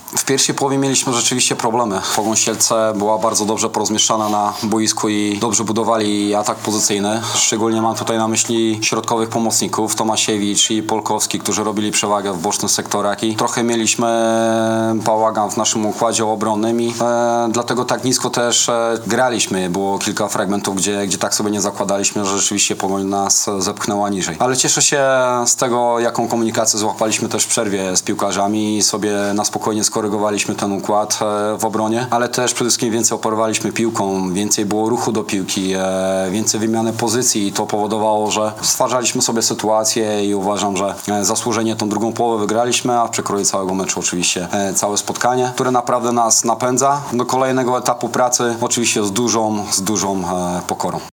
W pierwszej połowie mieliśmy rzeczywiście problemy. Pogoń Sielce była bardzo dobrze porozmieszczana na boisku i dobrze budowali atak pozycyjny. Szczególnie mam tutaj na myśli środkowych pomocników, Tomasiewicz i Polkowski, którzy robili przewagę w bocznych sektorach i trochę mieliśmy bałagan w naszym układzie obronnym i dlatego tak nisko też graliśmy. Było kilka fragmentów, gdzie tak sobie nie zakładaliśmy, że rzeczywiście Pogoń nas zepchnęła niżej. Ale cieszę się z tego, jaką komunikację złapaliśmy też w przerwie z piłkarzami i sobie na spokojnie skorygowaliśmy ten układ w obronie, ale też przede wszystkim więcej operowaliśmy piłką, więcej było ruchu do piłki, więcej wymiany pozycji i to powodowało, że stwarzaliśmy sobie sytuację i uważam, że zasłużenie tą drugą połowę wygraliśmy, a w przekroju całego meczu oczywiście całe spotkanie, które naprawdę nas napędza do kolejnego etapu pracy, oczywiście z dużą pokorą.